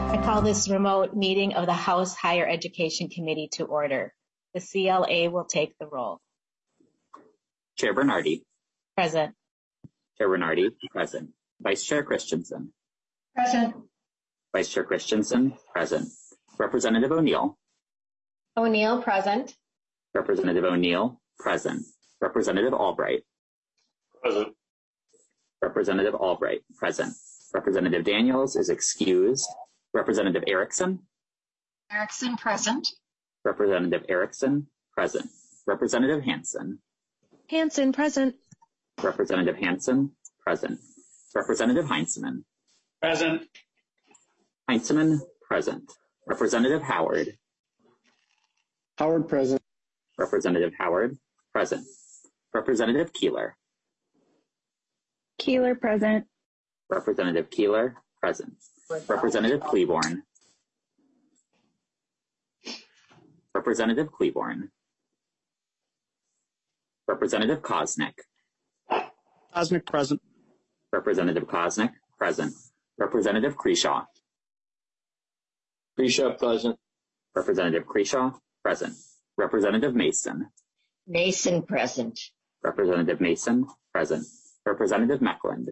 I call this remote meeting of the House Higher Education Committee to order. The CLA will take the roll. Chair Bernardi. Present. Chair Bernardi, present. Vice Chair Christensen. Present. Vice Chair Christensen, present. Representative O'Neill. O'Neill, present. Representative O'Neill, present. Representative Albright. Present. Representative Albright, present. Representative Daniels is excused. Representative Erickson. Erickson, present. Representative Erickson, present. Representative Hansen. Hansen, present. Representative Hansen, present. Representative Heinzman. Present. Heinzman, present. Representative Howard. Howard, present. Representative Howard, present. Representative Keeler. Keeler, present. Representative Keeler, present. Representative Cleaborn. Representative Cleaborn. Representative Koznick. Koznick, present. Representative Koznick, present. Representative Kreshaw. Kreshaw, present. Representative Kreshaw, present. Representative Mason. Mason, present. Representative Mason, present. Representative Meckland.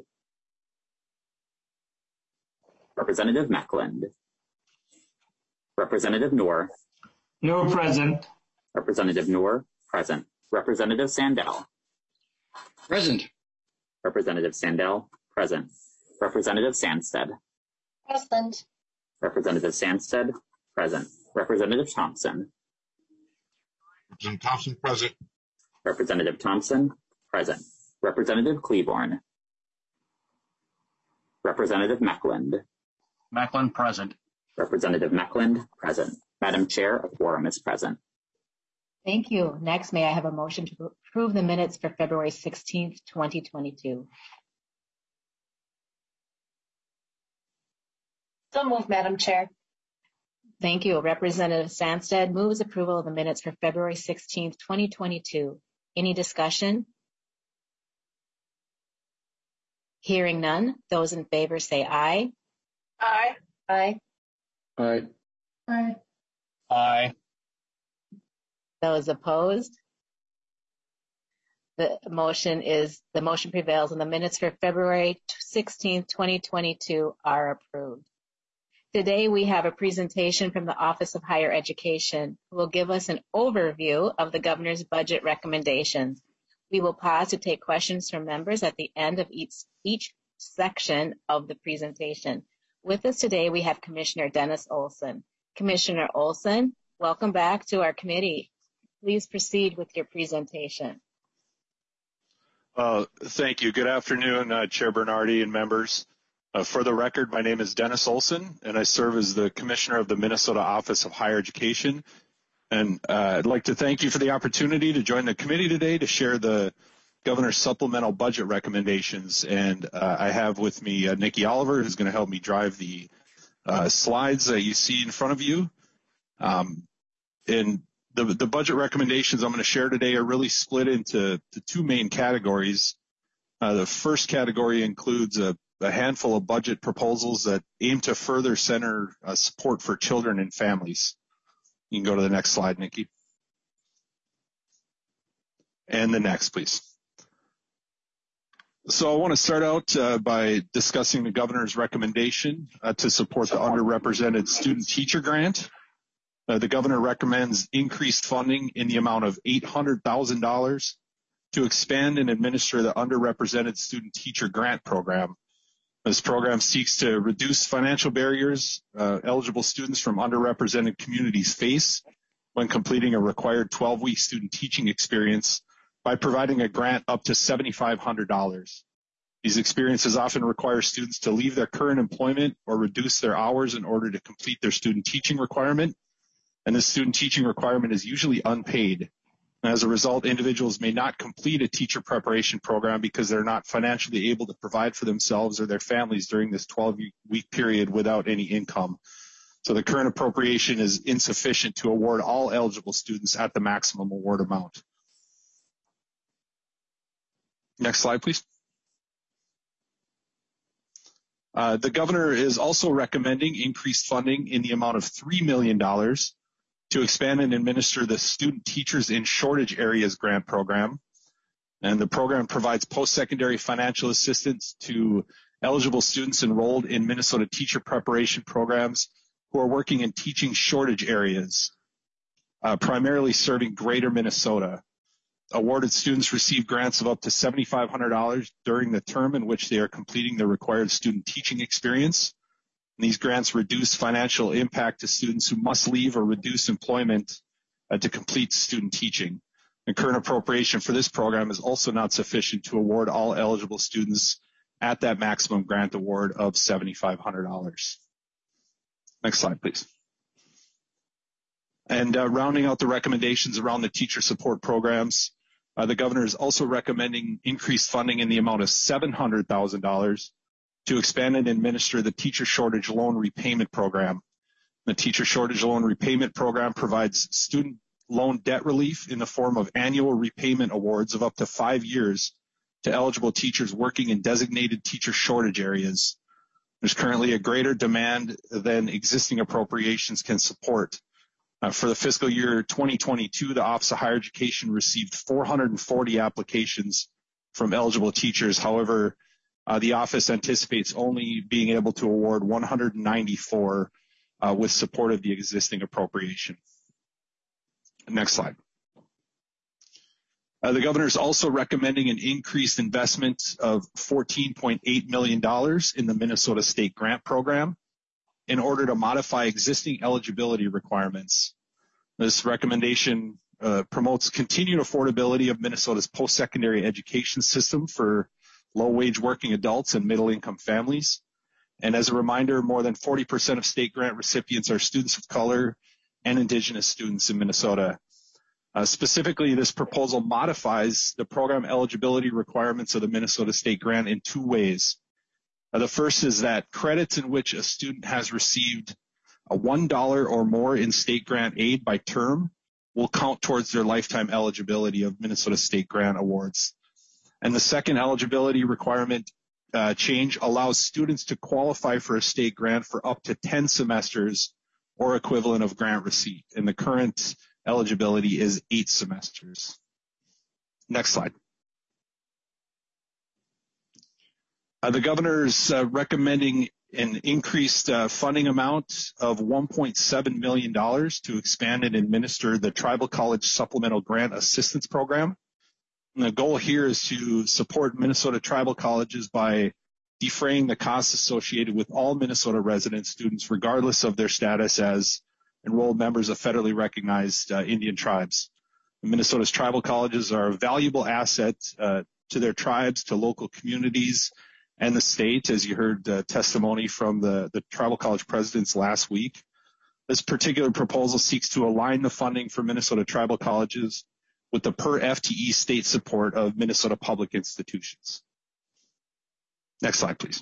Representative Meckland. Representative Noor. No, present. Representative Noor, present. Representative Sandell. Present. Representative Sandell, present. Representative Sandsted. Present. Representative Sandsted, present. Representative Thompson. Representative Thompson, present. Representative Thompson, present. Representative Cleaborn. Representative Meckland. Meckland, present. Representative Meckland, present. Madam Chair, a quorum is present. Thank you. Next, may I have a motion to approve the minutes for February 16th, 2022? So moved, Madam Chair. Thank you. Representative Sandsted moves approval of the minutes for February 16th, 2022. Any discussion? Hearing none, those in favor say aye. Aye. Aye. Aye. Aye. Aye. Those opposed? The motion prevails and the minutes for February 16th, 2022 are approved. Today we have a presentation from the Office of Higher Education who will give us an overview of the governor's budget recommendations. We will pause to take questions from members at the end of each section of the presentation. With us today, we have Commissioner Dennis Olson. Commissioner Olson, welcome back to our committee. Please proceed with your presentation. Thank you. Good afternoon, Chair Bernardi and members. For the record, my name is Dennis Olson, and I serve as the Commissioner of the Minnesota Office of Higher Education. And I'd like to thank you for the opportunity to join the committee today to share the Governor's supplemental budget recommendations. And I have with me Nikki Oliver, who's going to help me drive the slides that you see in front of you. And the budget recommendations I'm going to share today are really split into two main categories. The first category includes a handful of budget proposals that aim to further center support for children and families. You can go to the next slide, Nikki. And the next, please. So I want to start out by discussing the governor's recommendation to support the underrepresented student teacher grant. The governor recommends increased funding in the amount of $800,000 to expand and administer the underrepresented student teacher grant program. This program seeks to reduce financial barriers eligible students from underrepresented communities face when completing a required 12-week student teaching experience by providing a grant up to $7,500. These experiences often require students to leave their current employment or reduce their hours in order to complete their student teaching requirement. And this student teaching requirement is usually unpaid. As a result, individuals may not complete a teacher preparation program because they're not financially able to provide for themselves or their families during this 12-week period without any income. So the current appropriation is insufficient to award all eligible students at the maximum award amount. Next slide, please. The governor is also recommending increased funding in the amount of $3 million to expand and administer the Student Teachers in Shortage Areas Grant Program. And the program provides post-secondary financial assistance to eligible students enrolled in Minnesota teacher preparation programs who are working in teaching shortage areas, primarily serving greater Minnesota. Awarded students receive grants of up to $7,500 during the term in which they are completing the required student teaching experience. And these grants reduce financial impact to students who must leave or reduce employment to complete student teaching. The current appropriation for this program is also not sufficient to award all eligible students at that maximum grant award of $7,500. Next slide, please. And rounding out the recommendations around the teacher support programs, the governor is also recommending increased funding in the amount of $700,000 to expand and administer the Teacher Shortage Loan Repayment Program. The Teacher Shortage Loan Repayment Program provides student loan debt relief in the form of annual repayment awards of up to 5 years to eligible teachers working in designated teacher shortage areas. There's currently a greater demand than existing appropriations can support. For the fiscal year 2022, the Office of Higher Education received 440 applications from eligible teachers. However, the office anticipates only being able to award 194 with support of the existing appropriation. Next slide. The governor is also recommending an increased investment of $14.8 million in the Minnesota State Grant Program in order to modify existing eligibility requirements. This recommendation promotes continued affordability of Minnesota's post-secondary education system for low-wage working adults and middle-income families. And as a reminder, more than 40% of state grant recipients are students of color and Indigenous students in Minnesota. Specifically, this proposal modifies the program eligibility requirements of the Minnesota State Grant in two ways. The first is that credits in which a student has received a $1 or more in state grant aid by term will count towards their lifetime eligibility of Minnesota State Grant awards. And the second eligibility requirement change allows students to qualify for a state grant for up to 10 semesters or equivalent of grant receipt. And the current eligibility is 8 semesters. Next slide. The governor is recommending an increased funding amount of $1.7 million to expand and administer the Tribal College Supplemental Grant Assistance Program. And the goal here is to support Minnesota tribal colleges by defraying the costs associated with all Minnesota resident students, regardless of their status as enrolled members of federally recognized Indian tribes. Minnesota's tribal colleges are a valuable asset to their tribes, to local communities, and the state, as you heard testimony from the tribal college presidents last week. This particular proposal seeks to align the funding for Minnesota tribal colleges with the per FTE state support of Minnesota public institutions. Next slide, please.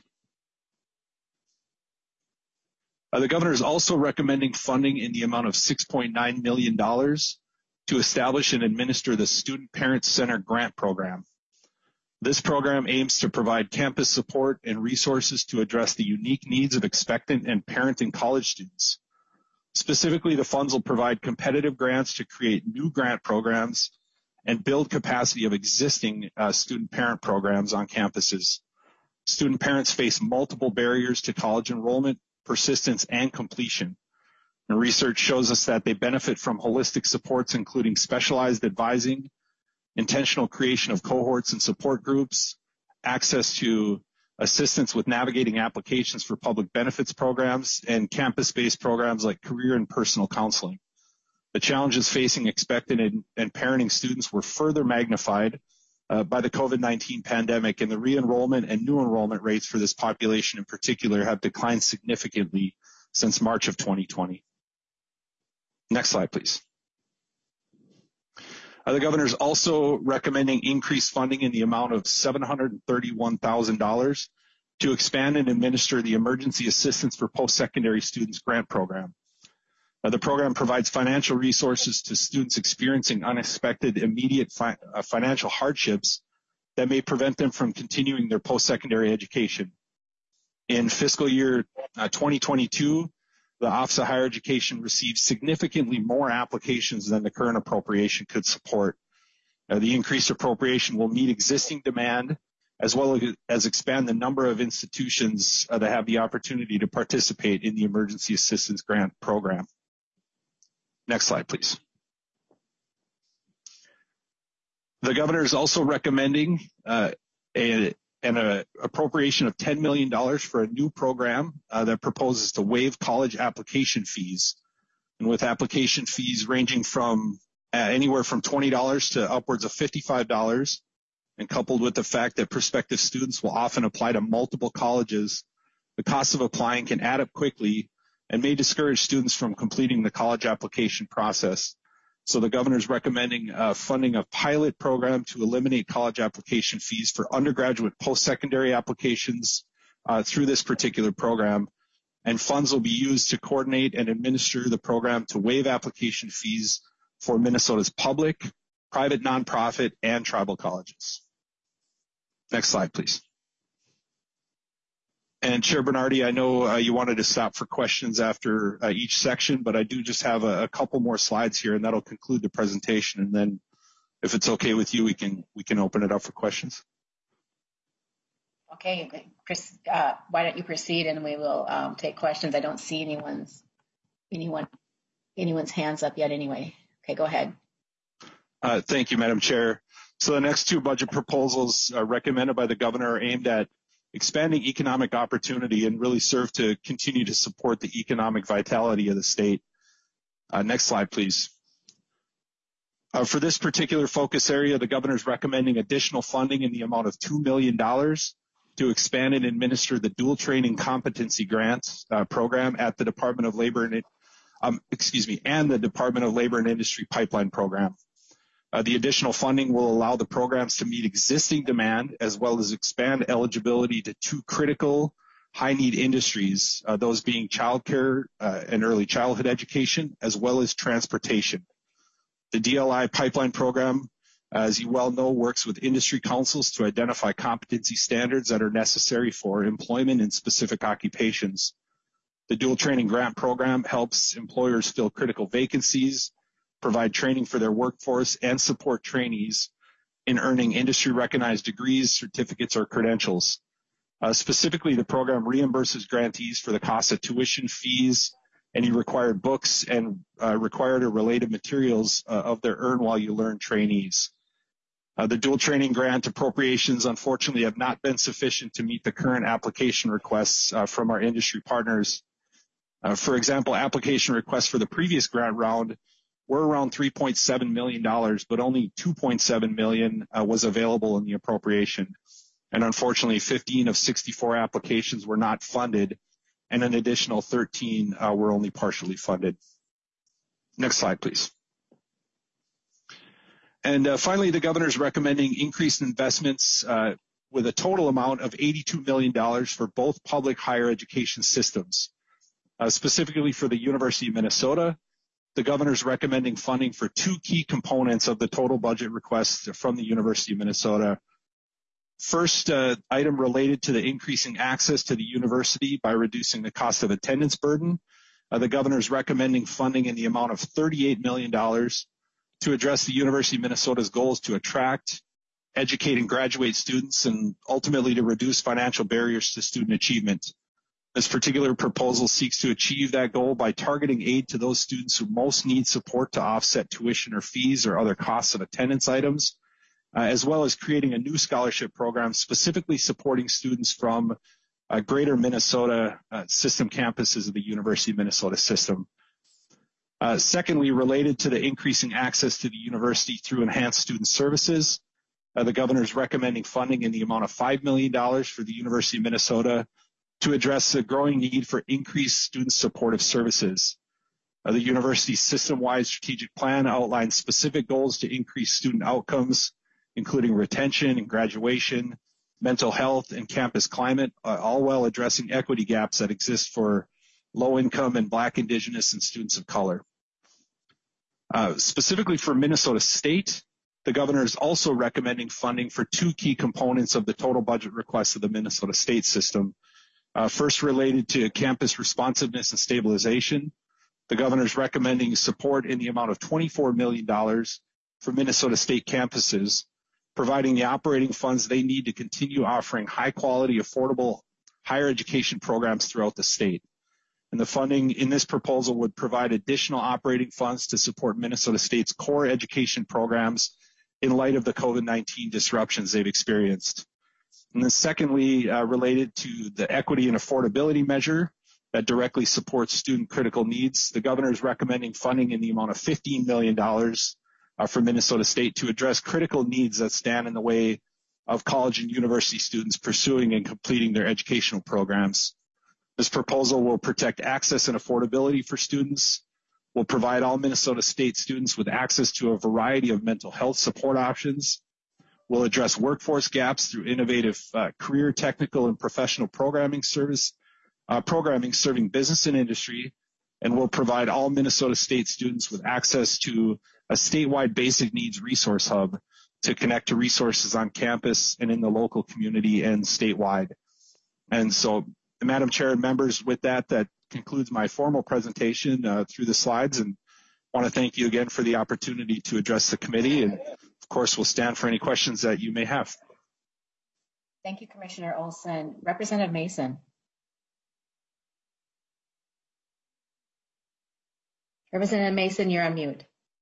The governor is also recommending funding in the amount of $6.9 million to establish and administer the Student Parent Center Grant Program. This program aims to provide campus support and resources to address the unique needs of expectant and parenting college students. Specifically, the funds will provide competitive grants to create new grant programs and build capacity of existing student parent programs on campuses. Student parents face multiple barriers to college enrollment, persistence, and completion. And research shows us that they benefit from holistic supports, including specialized advising, intentional creation of cohorts and support groups, access to assistance with navigating applications for public benefits programs, and campus-based programs like career and personal counseling. The challenges facing expectant and parenting students were further magnified by the COVID-19 pandemic, and the re-enrollment and new enrollment rates for this population in particular have declined significantly since March of 2020. Next slide, please. The governor is also recommending increased funding in the amount of $731,000 to expand and administer the Emergency Assistance for Post-Secondary Students Grant Program. The program provides financial resources to students experiencing unexpected immediate financial hardships that may prevent them from continuing their post-secondary education. In fiscal year 2022, the Office of Higher Education received significantly more applications than the current appropriation could support. The increased appropriation will meet existing demand as well as expand the number of institutions that have the opportunity to participate in the Emergency Assistance Grant Program. Next slide, please. The governor is also recommending an appropriation of $10 million for a new program that proposes to waive college application fees, and with application fees ranging from anywhere from $20 to upwards of $55, and coupled with the fact that prospective students will often apply to multiple colleges, the cost of applying can add up quickly and may discourage students from completing the college application process. So the governor is recommending funding a pilot program to eliminate college application fees for undergraduate post-secondary applications through this particular program. And funds will be used to coordinate and administer the program to waive application fees for Minnesota's public, private nonprofit, and tribal colleges. Next slide, please. And Chair Bernardi, I know you wanted to stop for questions after each section, but I do just have a couple more slides here, and that'll conclude the presentation. And then, if it's okay with you, we can open it up for questions. Okay, Chris, why don't you proceed, and we will take questions. I don't see anyone's hands up yet. Anyway, okay, go ahead. Thank you, Madam Chair. So the next two budget proposals recommended by the governor are aimed at expanding economic opportunity and really serve to continue to support the economic vitality of the state. Next slide, please. For this particular focus area, the governor is recommending additional funding in the amount of $2 million to expand and administer the dual training competency grants program at the Department of Labor and the Department of Labor and Industry pipeline program. The additional funding will allow the programs to meet existing demand as well as expand eligibility to two critical high-need industries, those being childcare and early childhood education, as well as transportation. The DLI pipeline program, as you well know, works with industry councils to identify competency standards that are necessary for employment in specific occupations. The dual training grant program helps employers fill critical vacancies, provide training for their workforce, and support trainees in earning industry-recognized degrees, certificates, or credentials. Specifically, the program reimburses grantees for the cost of tuition, fees, any required books, and required or related materials of their Earn While You Learn trainees. The dual training grant appropriations, unfortunately, have not been sufficient to meet the current application requests from our industry partners. For example, application requests for the previous grant round were around $3.7 million, but only $2.7 million was available in the appropriation. And unfortunately, 15 of 64 applications were not funded, and an additional 13 were only partially funded. Next slide, please. And finally, the governor is recommending increased investments with a total amount of $82 million for both public higher education systems. Specifically for the University of Minnesota, the governor is recommending funding for two key components of the total budget request from the University of Minnesota. First, item related to the increasing access to the university by reducing the cost of attendance burden. The governor is recommending funding in the amount of $38 million to address the University of Minnesota's goals to attract, educate, and graduate students, and ultimately to reduce financial barriers to student achievement. This particular proposal seeks to achieve that goal by targeting aid to those students who most need support to offset tuition or fees or other costs of attendance items, as well as creating a new scholarship program specifically supporting students from greater Minnesota system campuses of the University of Minnesota system. Secondly, related to the increasing access to the university through enhanced student services, the governor is recommending funding in the amount of $5 million for the University of Minnesota to address the growing need for increased student supportive services. The university's system-wide strategic plan outlines specific goals to increase student outcomes, including retention and graduation, mental health, and campus climate, all while addressing equity gaps that exist for low-income and Black, Indigenous, and students of color. Specifically for Minnesota State, the governor is also recommending funding for two key components of the total budget request of the Minnesota State system. First, related to campus responsiveness and stabilization, the governor is recommending support in the amount of $24 million for Minnesota State campuses, providing the operating funds they need to continue offering high-quality, affordable higher education programs throughout the state. And the funding in this proposal would provide additional operating funds to support Minnesota State's core education programs in light of the COVID-19 disruptions they've experienced. And then secondly, related to the equity and affordability measure that directly supports student critical needs, the governor is recommending funding in the amount of $15 million for Minnesota State to address critical needs that stand in the way of college and university students pursuing and completing their educational programs. This proposal will protect access and affordability for students, will provide all Minnesota State students with access to a variety of mental health support options, will address workforce gaps through innovative career, technical, and professional programming serving business and industry, and will provide all Minnesota State students with access to a statewide basic needs resource hub to connect to resources on campus and in the local community and statewide. And so, Madam Chair and members, with that concludes my formal presentation through the slides, and want to thank you again for the opportunity to address the committee, and of course we'll stand for any questions that you may have. Thank you, Commissioner Olson. Representative Mason. Representative Mason, you're on mute.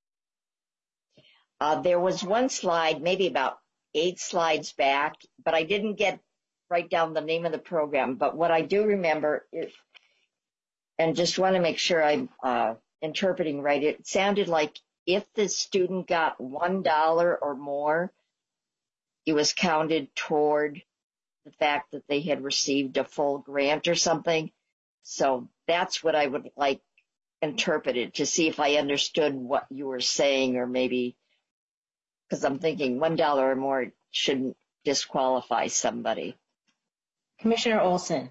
There was one slide, maybe about 8 slides back, but I didn't write down the name of the program. But what I do remember is, and just want to make sure I'm interpreting right, it sounded like if the student got $1 or more, it was counted toward the fact that they had received a full grant or something. So that's what I would like interpreted, to see if I understood what you were saying, or maybe, because I'm thinking $1 or more shouldn't disqualify somebody. Commissioner Olson.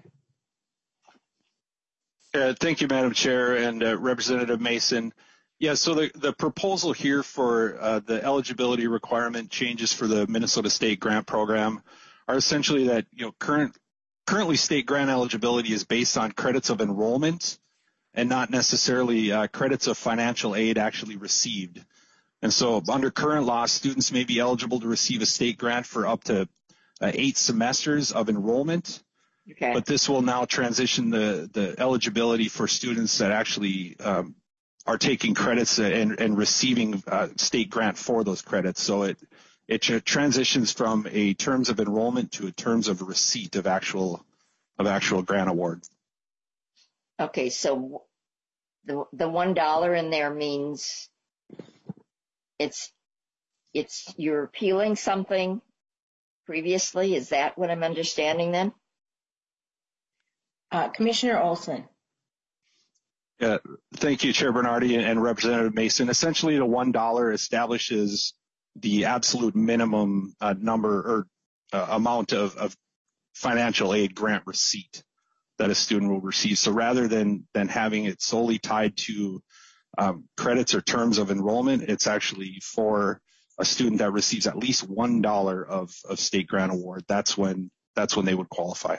Thank you, Madam Chair, and Representative Mason. Yeah, so the proposal here for the eligibility requirement changes for the Minnesota State Grant Program are essentially that, currently state grant eligibility is based on credits of enrollment and not necessarily credits of financial aid actually received. And so under current law, students may be eligible to receive a state grant for up to 8 semesters of enrollment. Okay. But this will now transition the eligibility for students that actually are taking credits and receiving state grant for those credits. So it transitions from a terms of enrollment to a terms of receipt of actual grant award. Okay, so the $1 in there means it's you're appealing something previously. Is that what I'm understanding then? Commissioner Olson. Thank you, Chair Bernardi and Representative Mason. Essentially, the $1 establishes the absolute minimum number or amount of financial aid grant receipt that a student will receive. So rather than having it solely tied to credits or terms of enrollment, it's actually for a student that receives at least $1 of state grant award. That's when they would qualify.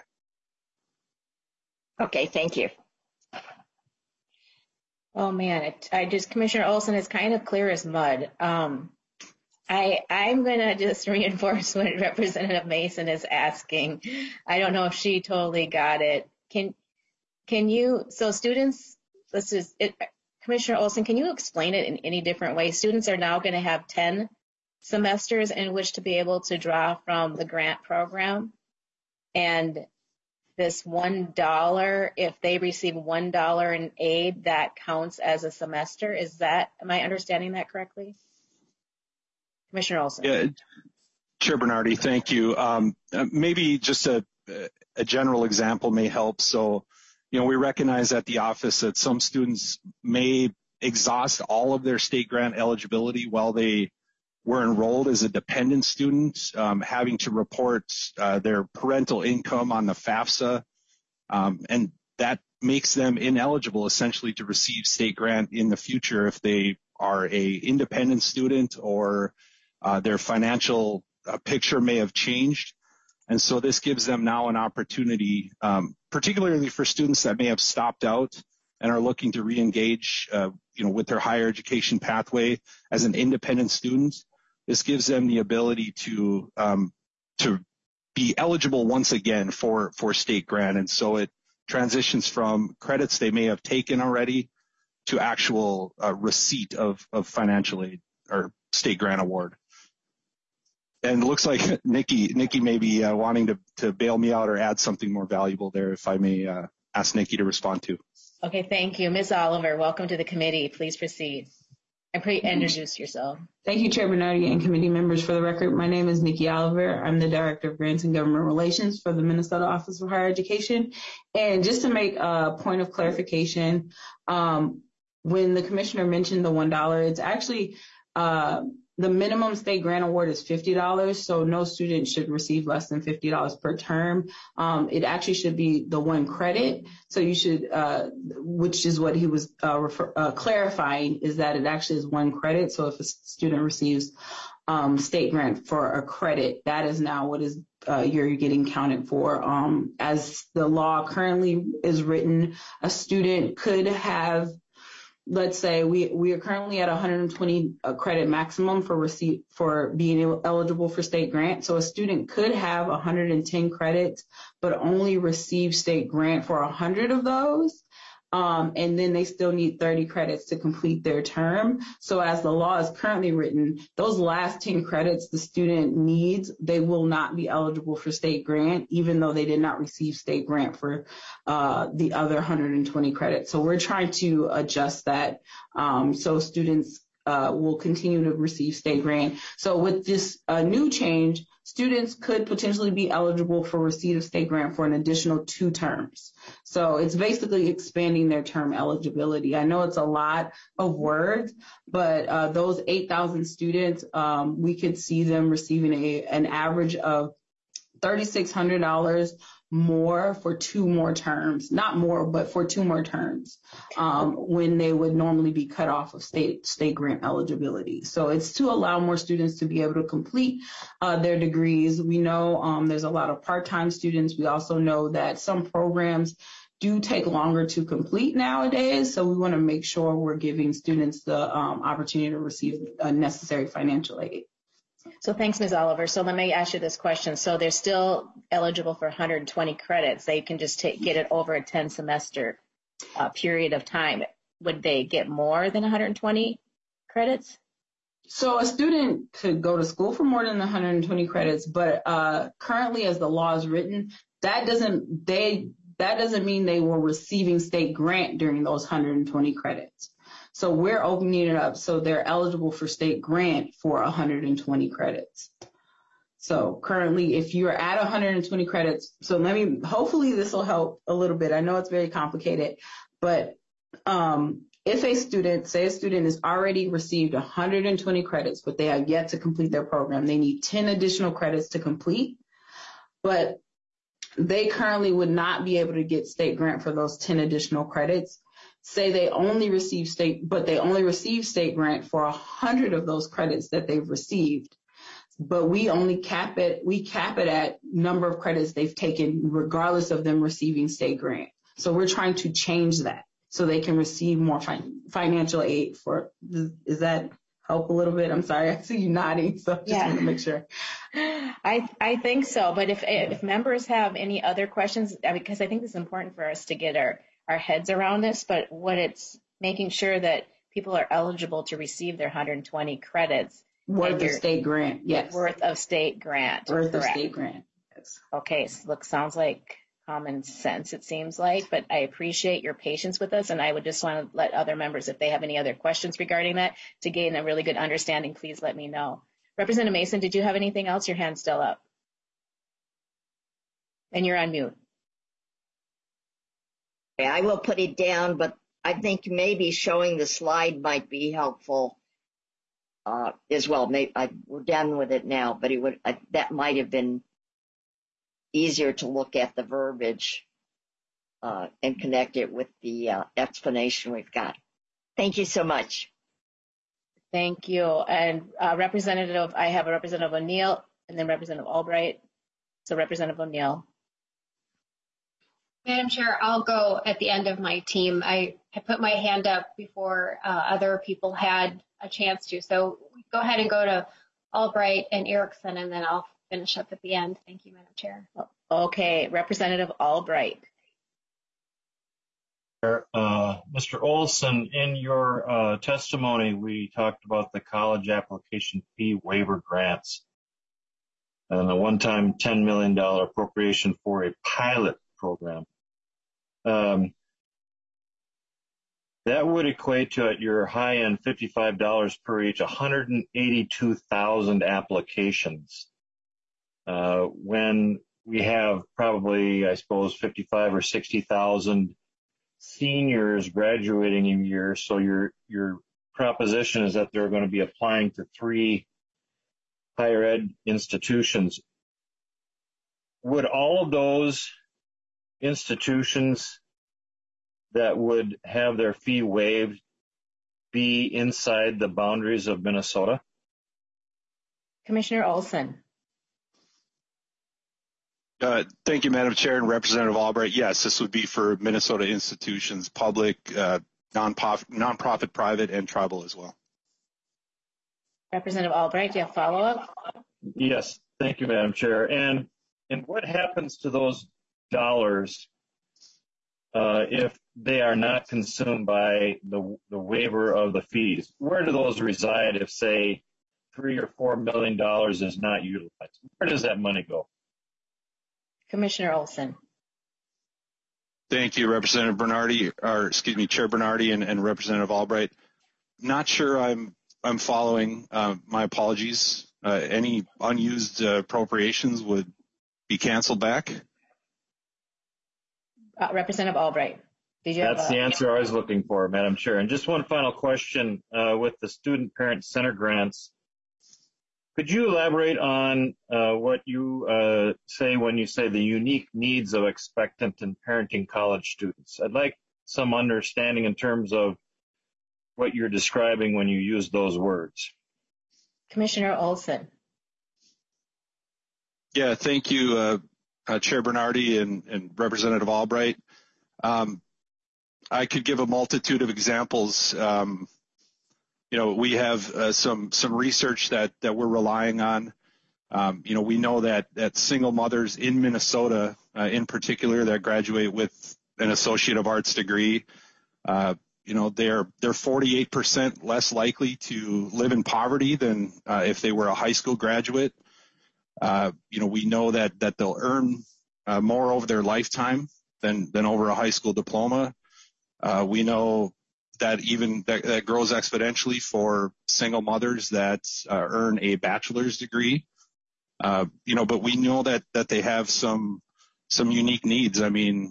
Okay, thank you. Oh man, Commissioner Olson, is kind of clear as mud. I'm going to just reinforce what Representative Mason is asking. I don't know if she totally got it. Can you, so students, Commissioner Olson, can you explain it in any different way? Students are now going to have 10 semesters in which to be able to draw from the grant program. And this $1, if they receive $1 in aid, that counts as a semester. Am I understanding that correctly? Commissioner Olson. Yeah, Chair Bernardi, thank you. Maybe just a general example may help. So, we recognize at the office that some students may exhaust all of their state grant eligibility while they were enrolled as a dependent student, having to report their parental income on the FAFSA, and that makes them ineligible essentially to receive state grant in the future if they are a independent student or their financial picture may have changed. And so this gives them now an opportunity, particularly for students that may have stopped out and are looking to re-engage, with their higher education pathway as an independent student. This gives them the ability to be eligible once again for state grant. And so it transitions from credits they may have taken already to actual receipt of financial aid or state grant award. And it looks like Nikki may be wanting to bail me out or add something more valuable there, if I may ask Nikki to respond to. Okay, thank you. Ms. Oliver, welcome to the committee. Please proceed. And introduce yourself. Thank you, Chair Bernardi and committee members. For the record, my name is Nikki Oliver. I'm the Director of Grants and Government Relations for the Minnesota Office of Higher Education. And just to make a point of clarification, when the commissioner mentioned the $1, it's actually the minimum state grant award is $50, so no student should receive less than $50 per term. It actually should be the one credit. So you should, which is what he was clarifying, is that it actually is one credit. So if a student receives state grant for a credit, that is now what is you're getting counted for. As the law currently is written, a student could have, let's say we are currently at 120 credit maximum for being eligible for state grant. So a student could have 110 credits, but only receive state grant for 100 of those. And then they still need 30 credits to complete their term. So as the law is currently written, those last 10 credits the student needs, they will not be eligible for state grant, even though they did not receive state grant for the other 120 credits. So we're trying to adjust that so students will continue to receive state grant. So with this new change, students could potentially be eligible for receipt of state grant for an additional 2 terms. So it's basically expanding their term eligibility. I know it's a lot of words, but those 8,000 students, we could see them receiving an average of $3,600 more for 2 more terms, not more, but for 2 more terms, when they would normally be cut off of state grant eligibility. So it's to allow more students to be able to complete their degrees. We know there's a lot of part-time students. We also know that some programs do take longer to complete nowadays. So we want to make sure we're giving students the opportunity to receive necessary financial aid. So thanks, Ms. Oliver. So let me ask you this question. So they're still eligible for 120 credits. They can just get it over a 10-semester period of time. Would they get more than 120 credits? So a student could go to school for more than 120 credits, but currently as the law is written, that doesn't mean they were receiving state grant during those 120 credits. So we're opening it up so they're eligible for state grant for 120 credits. So currently, if you're at 120 credits, so hopefully this will help a little bit. I know it's very complicated, but if a student has already received 120 credits, but they have yet to complete their program, they need 10 additional credits to complete, but they currently would not be able to get state grant for those 10 additional credits. Say they only receive state grant for 100 of those credits that they've received, but we only cap it at number of credits they've taken regardless of them receiving state grant. So we're trying to change that so they can receive more financial aid does that help a little bit? I'm sorry, I see you nodding, so just want to make sure. I think so, but if members have any other questions, because I think this is important for us to get our heads around this, but what it's making sure that people are eligible to receive their 120 credits. Worth of state grant, yes. Worth of state grant. Worth of state grant, yes. Okay, so sounds like common sense, it seems like, but I appreciate your patience with us, and I would just want to let other members, if they have any other questions regarding that, to gain a really good understanding, please let me know. Representative Mason, did you have anything else? Your hand's still up. And you're on mute. I will put it down, but I think maybe showing the slide might be helpful as well. We're done with it now, but that might have been easier to look at the verbiage and connect it with the explanation we've got. Thank you so much. Thank you. And I have Representative O'Neill and then Representative Albright. So Representative O'Neill. Madam Chair, I'll go at the end of my team. I put my hand up before other people had a chance to. So go ahead and go to Albright and Erickson, and then I'll finish up at the end. Thank you, Madam Chair. Okay, Representative Albright. Mr. Olson, in your testimony, we talked about the college application fee waiver grants and a one-time $10 million appropriation for a pilot program. That would equate to, at your high end, $55 per each, 182,000 applications. When we have probably, I suppose, 55 or 60,000 seniors graduating a year, so your proposition is that they're going to be applying to 3 higher ed institutions. Would all of those institutions that would have their fee waived be inside the boundaries of Minnesota? Commissioner Olson. Thank you, Madam Chair and Representative Albright. Yes, this would be for Minnesota institutions, public, nonprofit, private, and tribal as well. Representative Albright, do you have follow-up? Yes, thank you, Madam Chair. And what happens to those dollars if they are not consumed by the waiver of the fees? Where do those reside if, say, $3 or $4 million is not utilized? Where does that money go? Commissioner Olson. Thank you, Representative Bernardi, or excuse me, Chair Bernardi and Representative Albright. Not sure I'm following. My apologies. Any unused appropriations would be canceled back? Representative Albright. That's the answer I was looking for, Madam Chair. And just one final question with the Student Parent Center grants. Could you elaborate on what you say when you say the unique needs of expectant and parenting college students? I'd like some understanding in terms of what you're describing when you use those words. Commissioner Olson. Yeah, thank you, Chair Bernardi and Representative Albright. I could give a multitude of examples. We have some research that we're relying on. We know that single mothers in Minnesota, in particular, that graduate with an Associate of Arts degree, they're 48% less likely to live in poverty than if they were a high school graduate. We know that they'll earn more over their lifetime than over a high school diploma. We know that even that grows exponentially for single mothers that earn a bachelor's degree. But we know that they have some unique needs. I mean,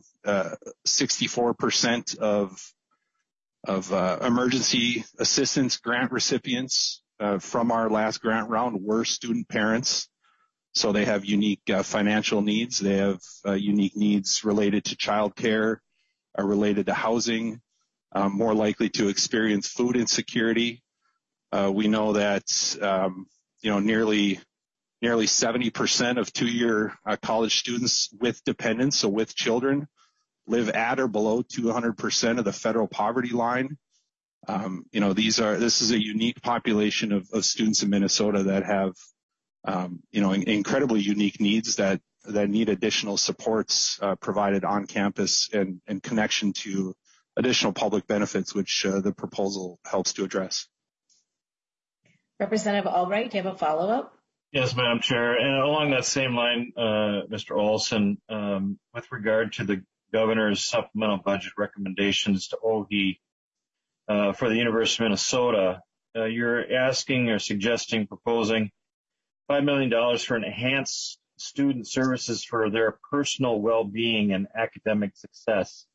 64% of emergency assistance grant recipients from our last grant round were student parents. So they have unique financial needs. They have unique needs related to childcare, related to housing, more likely to experience food insecurity. We know that nearly 70% of two-year college students with dependents, so with children, live at or below 200% of the federal poverty line. This is a unique population of students in Minnesota that have incredibly unique needs that need additional supports provided on campus and connection to additional public benefits, which the proposal helps to address. Representative Albright, do you have a follow-up? Yes, Madam Chair. And along that same line, Mr. Olson, with regard to the governor's supplemental budget recommendations to OHE for the University of Minnesota, you're asking or suggesting, proposing $5 million for enhanced student services for their personal well-being and academic success.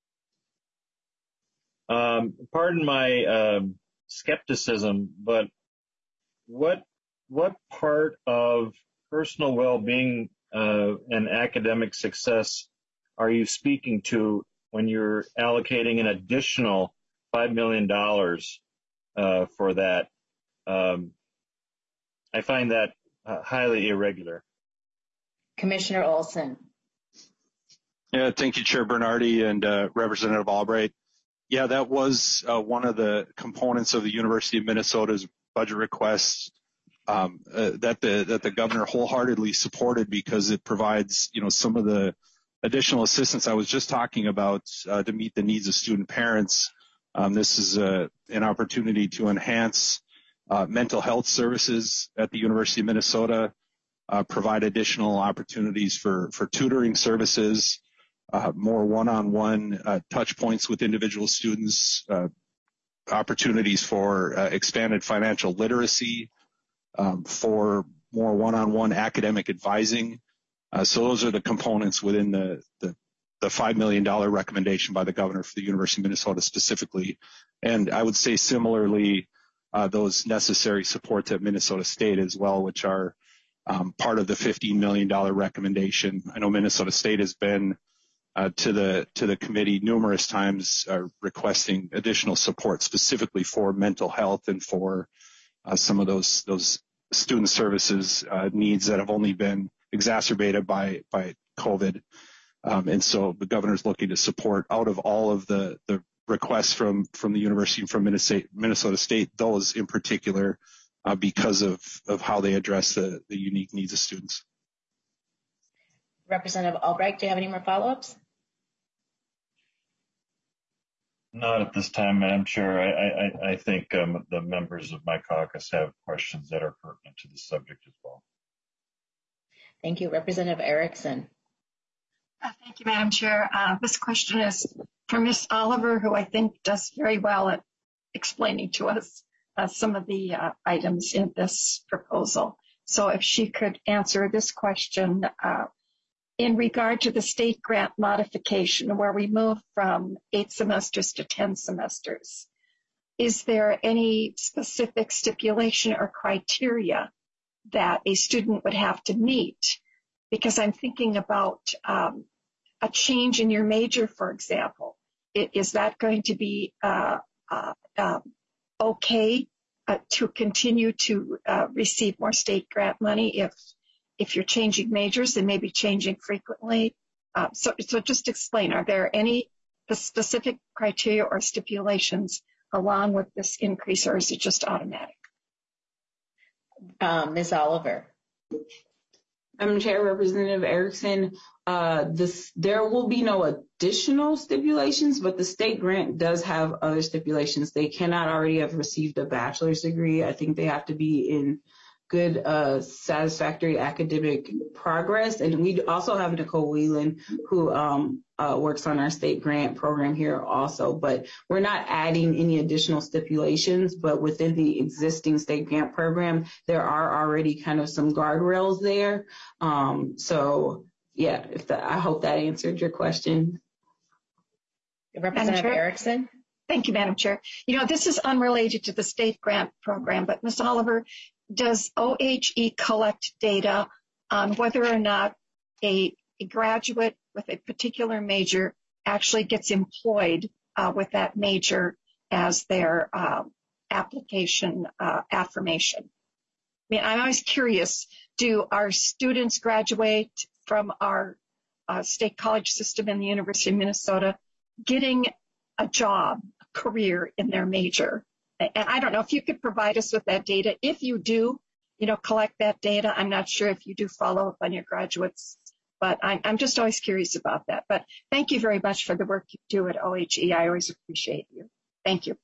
Pardon my skepticism, but what part of personal well-being and academic success are you speaking to when you're allocating an additional $5 million for that? I find that highly irregular. Commissioner Olson. Yeah, thank you, Chair Bernardi and Representative Albright. Yeah, that was one of the components of the University of Minnesota's budget request that the governor wholeheartedly supported, because it provides, some of the additional assistance I was just talking about to meet the needs of student parents. This is an opportunity to enhance mental health services at the University of Minnesota, provide additional opportunities for tutoring services, more one-on-one touch points with individual students, opportunities for expanded financial literacy, for more one-on-one academic advising. So those are the components within the $5 million recommendation by the governor for the University of Minnesota specifically. And I would say similarly, those necessary supports at Minnesota State as well, which are part of the $15 million recommendation. I know Minnesota State has been to the committee numerous times requesting additional support specifically for mental health and for some of those student services needs that have only been exacerbated by COVID. And so the governor's looking to support out of all of the requests from the university and from Minnesota State, those in particular, because of how they address the unique needs of students. Representative Albright, do you have any more follow-ups? Not at this time, Madam Chair. I think the members of my caucus have questions that are pertinent to the subject as well. Thank you. Representative Erickson. Thank you, Madam Chair. This question is for Ms. Oliver, who I think does very well at explaining to us some of the items in this proposal. So if she could answer this question in regard to the state grant modification, where we move from 8 semesters to 10 semesters, is there any specific stipulation or criteria that a student would have to meet? Because I'm thinking about a change in your major, for example. Is that going to be okay to continue to receive more state grant money if you're changing majors and maybe changing frequently? So just explain, are there any specific criteria or stipulations along with this increase, or is it just automatic? Ms. Oliver. Madam Chair, Representative Erickson, there will be no additional stipulations, but the state grant does have other stipulations. They cannot already have received a bachelor's degree. I think they have to be in good, satisfactory academic progress. And we also have Nicole Whelan, who works on our state grant program here also. But we're not adding any additional stipulations, but within the existing state grant program, there are already kind of some guardrails there. So, yeah, I hope that answered your question. Representative Erickson. Thank you, Madam Chair. This is unrelated to the state grant program, but Ms. Oliver, does OHE collect data on whether or not a graduate with a particular major actually gets employed with that major as their application affirmation? I mean, I'm always curious, do our students graduate from our state college system in the University of Minnesota getting a job, a career in their major? And I don't know if you could provide us with that data. If you do, collect that data. I'm not sure if you do follow up on your graduates, but I'm just always curious about that. But thank you very much for the work you do at OHE. I always appreciate you. Thank you.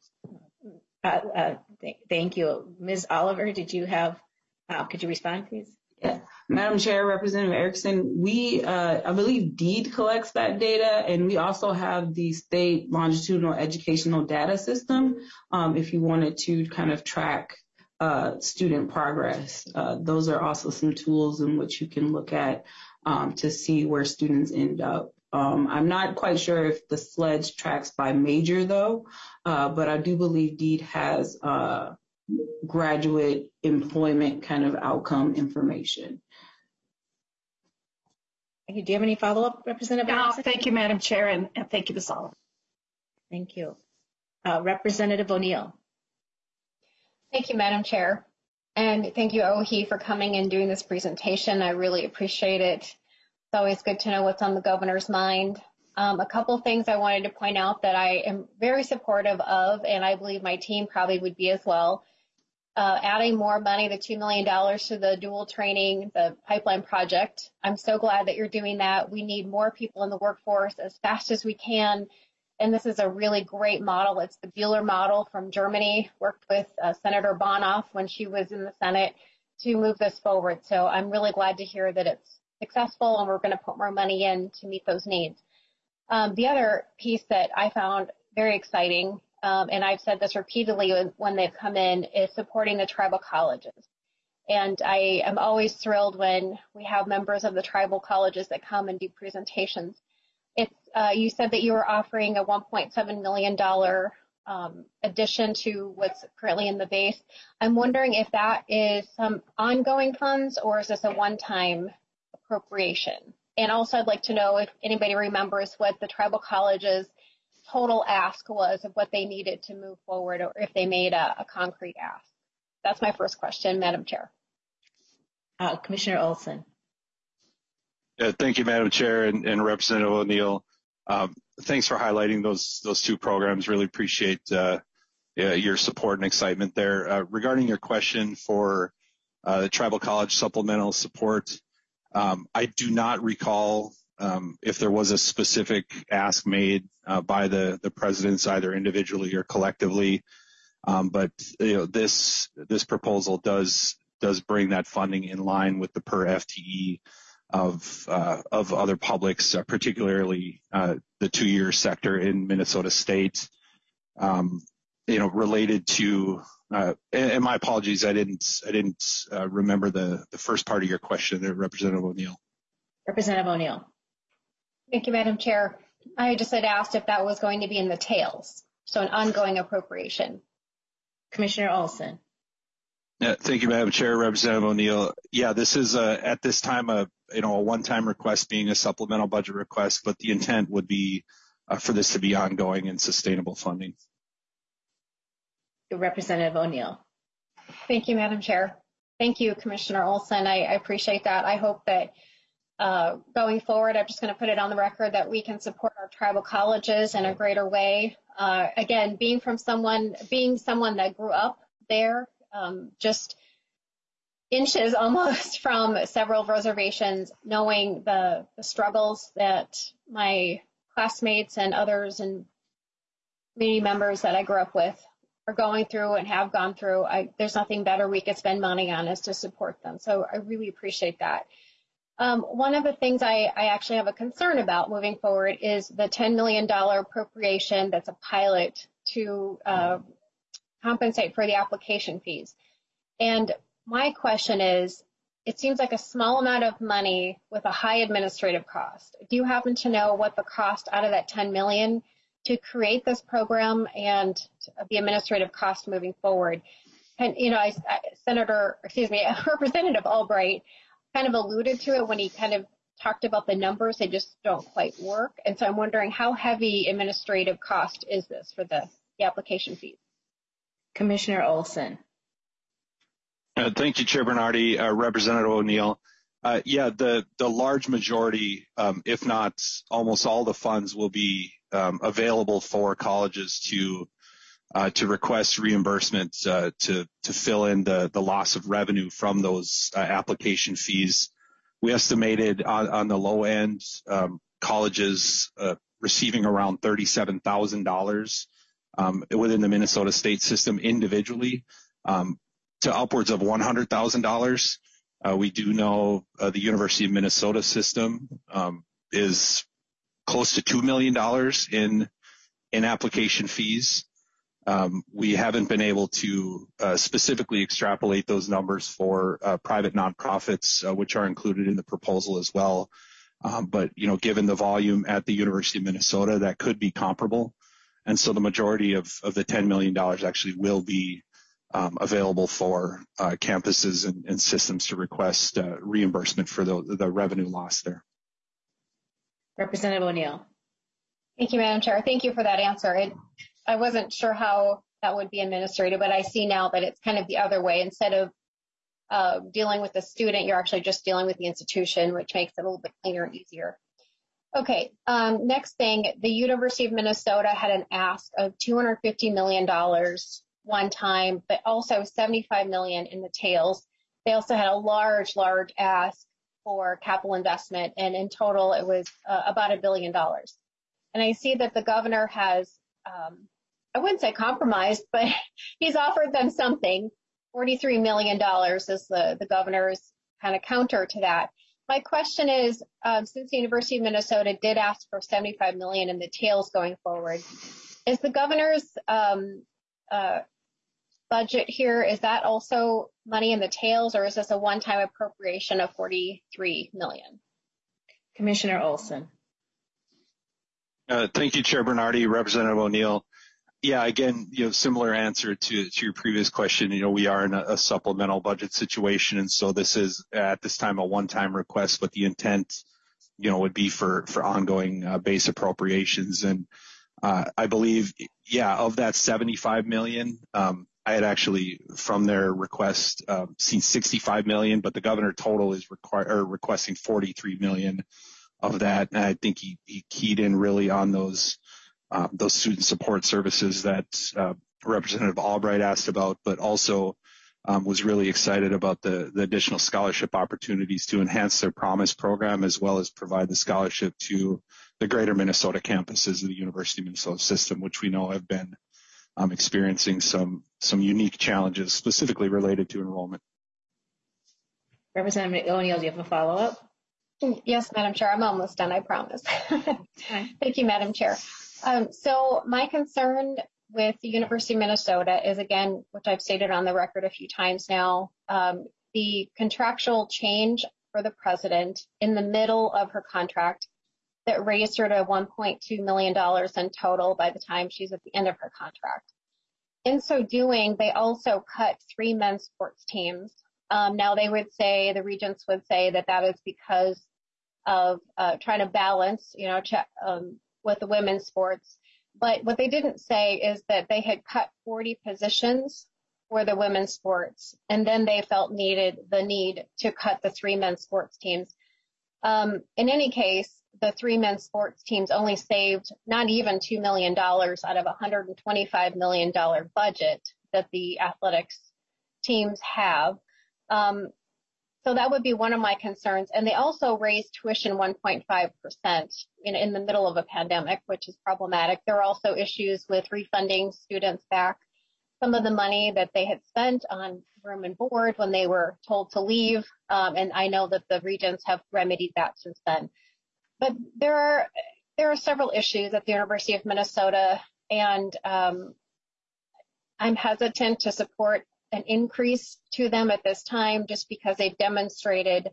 Thank you. Ms. Oliver, could you respond, please? Yeah. Madam Chair, Representative Erickson, I believe DEED collects that data, and we also have the state longitudinal educational data system. If you wanted to kind of track student progress, those are also some tools in which you can look at to see where students end up. I'm not quite sure if the SLEDGE tracks by major though, but I do believe DEED has graduate employment kind of outcome information. Thank you. Do you have any follow-up, Representative? No, thank you, Madam Chair, and thank you, Ms. Oliver. Thank you. Representative O'Neill. Thank you, Madam Chair. And thank you, Ohi, for coming and doing this presentation. I really appreciate it. It's always good to know what's on the governor's mind. A couple things I wanted to point out that I am very supportive of, and I believe my team probably would be as well. Adding more money, the $2 million to the dual training, the pipeline project. I'm so glad that you're doing that. We need more people in the workforce as fast as we can. And this is a really great model. It's the Bueller model from Germany. Worked with Senator Bonoff when she was in the Senate to move this forward. So I'm really glad to hear that it's successful and we're going to put more money in to meet those needs. The other piece that I found very exciting, and I've said this repeatedly when they've come in, is supporting the tribal colleges. And I am always thrilled when we have members of the tribal colleges that come and do presentations. You said that you were offering a $1.7 million addition to what's currently in the base. I'm wondering if that is some ongoing funds or is this a one-time appropriation? And also I'd like to know if anybody remembers what the tribal colleges' total ask was of what they needed to move forward or if they made a concrete ask. That's my first question, Madam Chair. Commissioner Olson. Thank you, Madam Chair and Representative O'Neill. Thanks for highlighting those two programs. Really appreciate your support and excitement there. Regarding your question for the Tribal College supplemental support, I do not recall if there was a specific ask made by the presidents, either individually or collectively. But this proposal does bring that funding in line with the per FTE of other publics, particularly the two-year sector in Minnesota State. Related to and my apologies, I didn't remember the first part of your question there, Representative O'Neill. Representative O'Neill. Thank you, Madam Chair. I just had asked if that was going to be in the tails, so an ongoing appropriation. Commissioner Olson. Yeah, thank you, Madam Chair. Representative O'Neill. Yeah, this is at this time a one-time request, being a supplemental budget request, but the intent would be for this to be ongoing and sustainable funding. Representative O'Neill. Thank you, Madam Chair. Thank you, Commissioner Olson. I appreciate that. I hope that going forward, I'm just going to put it on the record that we can support our tribal colleges in a greater way. Again, being someone that grew up there, just inches almost from several reservations, knowing the struggles that my classmates and others and community members that I grew up with are going through and have gone through. There's nothing better we could spend money on is to support them. So I really appreciate that. One of the things I actually have a concern about moving forward is the $10 million appropriation that's a pilot to compensate for the application fees. And my question is, it seems like a small amount of money with a high administrative cost. Do you happen to know what the cost out of that $10 million to create this program and the administrative cost moving forward? And, Representative Albright kind of alluded to it when he kind of talked about the numbers. They just don't quite work. And so I'm wondering, how heavy administrative cost is this for the application fees? Commissioner Olson. Thank you, Chair Bernardi. Representative O'Neill. The large majority, if not almost all the funds, will be available for colleges to request reimbursement to fill in the loss of revenue from those application fees. We estimated on the low end, colleges receiving around $37,000 within the Minnesota State system individually, to upwards of $100,000. We do know the University of Minnesota system is close to $2 million in application fees. We haven't been able to specifically extrapolate those numbers for private nonprofits, which are included in the proposal as well. But given the volume at the University of Minnesota, that could be comparable. And so the majority of the $10 million actually will be available for campuses and systems to request reimbursement for the revenue loss there. Representative O'Neill. Thank you, Madam Chair. Thank you for that answer. I wasn't sure how that would be administrated, but I see now that it's kind of the other way. Instead of dealing with the student. You're actually just dealing with the institution, which makes it a little bit cleaner and easier. Okay, next thing, the University of Minnesota had an ask of $250 million one time, but also $75 million in the tails. They also had a large ask for capital investment, and in total it was about $1 billion. And I see that the governor has, I wouldn't say compromised, but he's offered them something. $43 million is the governor's kind of counter to that. My question is, since the University of Minnesota did ask for $75 million in the tails going forward, is the governor's budget here, is that also money in the tails, or is this a one-time appropriation of $43 million? Commissioner Olson. Thank you, Chair Bernardi, Representative O'Neill. Yeah, again, similar answer to your previous question. We are in a supplemental budget situation, and so this is at this time a one-time request, but the intent, would be for ongoing base appropriations. And I believe, of that $75 million, I had actually, from their request, seen $65 million, but the governor total is requesting $43 million of that. And I think he keyed in really on those student support services that Representative Albright asked about, but also was really excited about the additional scholarship opportunities to enhance their Promise program, as well as provide the scholarship to the greater Minnesota campuses of the University of Minnesota system, which we know have been experiencing some unique challenges specifically related to enrollment. Representative O'Neill, do you have a follow-up? Yes, Madam Chair. I'm almost done, I promise. Thank you, Madam Chair. So my concern with the University of Minnesota is, again, which I've stated on the record a few times now, the contractual change for the president in the middle of her contract that raised her to $1.2 million in total by the time she's at the end of her contract. In so doing, they also cut 3 men's sports teams. Now they would say, the regents would say that is because of trying to balance, with the women's sports. But what they didn't say is that they had cut 40 positions for the women's sports, and then they felt the need to cut the 3 men's sports teams. In any case, the 3 men's sports teams only saved not even $2 million out of a $125 million budget that the athletics teams have. So that would be one of my concerns. And they also raised tuition 1.5% in the middle of a pandemic, which is problematic. There are also issues with refunding students back some of the money that they had spent on room and board when they were told to leave. And I know that the regents have remedied that since then. But there are several issues at the University of Minnesota, and I'm hesitant to support an increase to them at this time, just because they've demonstrated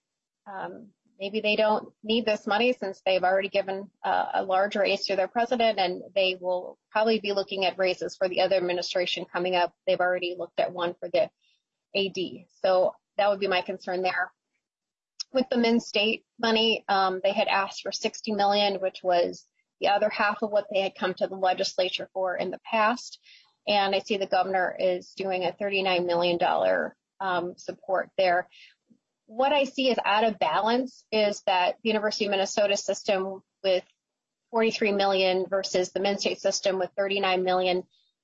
maybe they don't need this money, since they've already given a large raise to their president, and they will probably be looking at raises for the other administration coming up. They've already looked at one for the AD. So that would be my concern there. With the MnSTATE money, they had asked for $60 million, which was the other half of what they had come to the legislature for in the past. And I see the governor is doing a $39 million support there. What I see as out of balance is that the University of Minnesota system with $43 million versus the MnSTATE system with $39 million.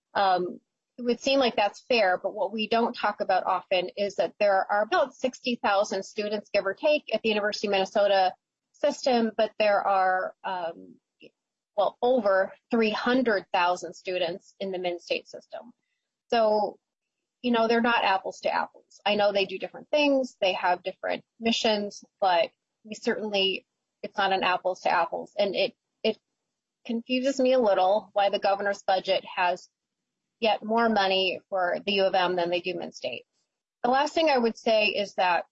It would seem like that's fair, but what we don't talk about often is that there are about 60,000 students, give or take, at the University of Minnesota system, but there are over 300,000 students in the MnSTATE system. So, they're not apples to apples. I know they do different things, they have different missions, but it's not an apples to apples. And it confuses me a little why the governor's budget has yet more money for the U of M than they do MnSTATE. The last thing I would say is that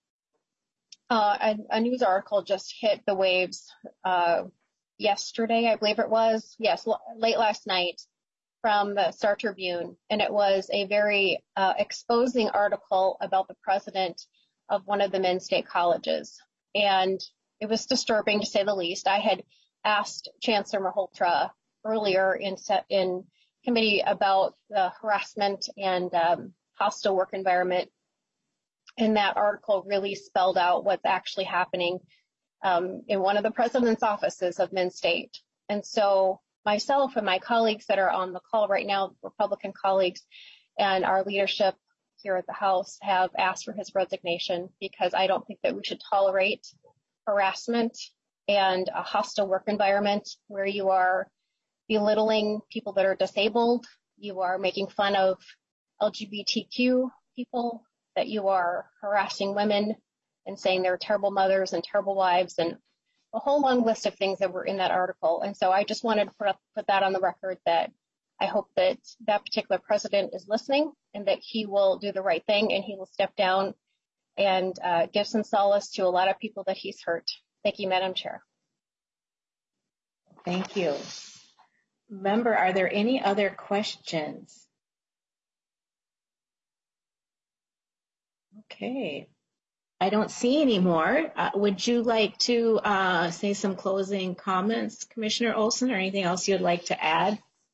a news article just hit the waves yesterday, I believe it was. Yes, late last night, from the Star Tribune, and it was a very exposing article about the president of one of the MnSTATE colleges. And it was disturbing, to say the least. I had asked Chancellor Malhotra earlier in committee about the harassment and hostile work environment And that article really spelled out what's actually happening in one of the president's offices of Minn State. And so myself and my colleagues that are on the call right now, Republican colleagues, and our leadership here at the House have asked for his resignation, because I don't think that we should tolerate harassment and a hostile work environment where you are belittling people that are disabled, you are making fun of LGBTQ people, that you are harassing women and saying they're terrible mothers and terrible wives, and a whole long list of things that were in that article. And so I just wanted to put that on the record, that I hope that that particular president is listening and that he will do the right thing and he will step down and give some solace to a lot of people that he's hurt. Thank you, Madam Chair. Thank you. Member, are there any other questions? Okay. I don't see any more. Would you like to say some closing comments, Commissioner Olson, or anything else you'd like to add?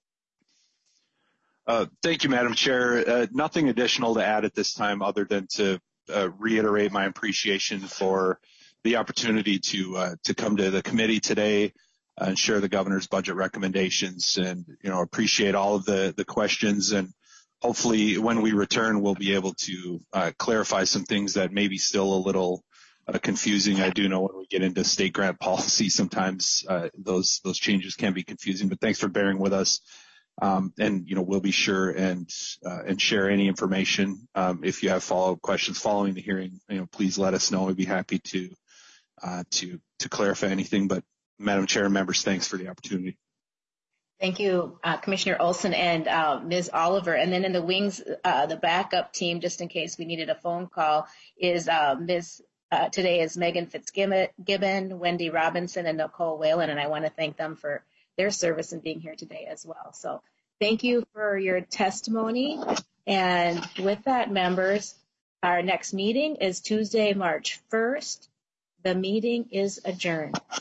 Thank you, Madam Chair. Nothing additional to add at this time other than to reiterate my appreciation for the opportunity to come to the committee today and share the governor's budget recommendations, and appreciate all of the questions, and hopefully when we return we'll be able to clarify some things that may be still a little confusing. I do know when we get into state grant policy sometimes those changes can be confusing, but thanks for bearing with us. And we'll be sure and share any information. If you have follow-up questions following the hearing, please let us know. We'd be happy to clarify anything. But Madam Chair and members, thanks for the opportunity. Thank you, Commissioner Olson and Ms. Oliver. And then in the wings, the backup team, just in case we needed a phone call, is today is Megan Fitzgibbon, Wendy Robinson, and Nicole Whalen. And I want to thank them for their service in being here today as well. So thank you for your testimony. And with that, members, our next meeting is Tuesday, March 1st. The meeting is adjourned.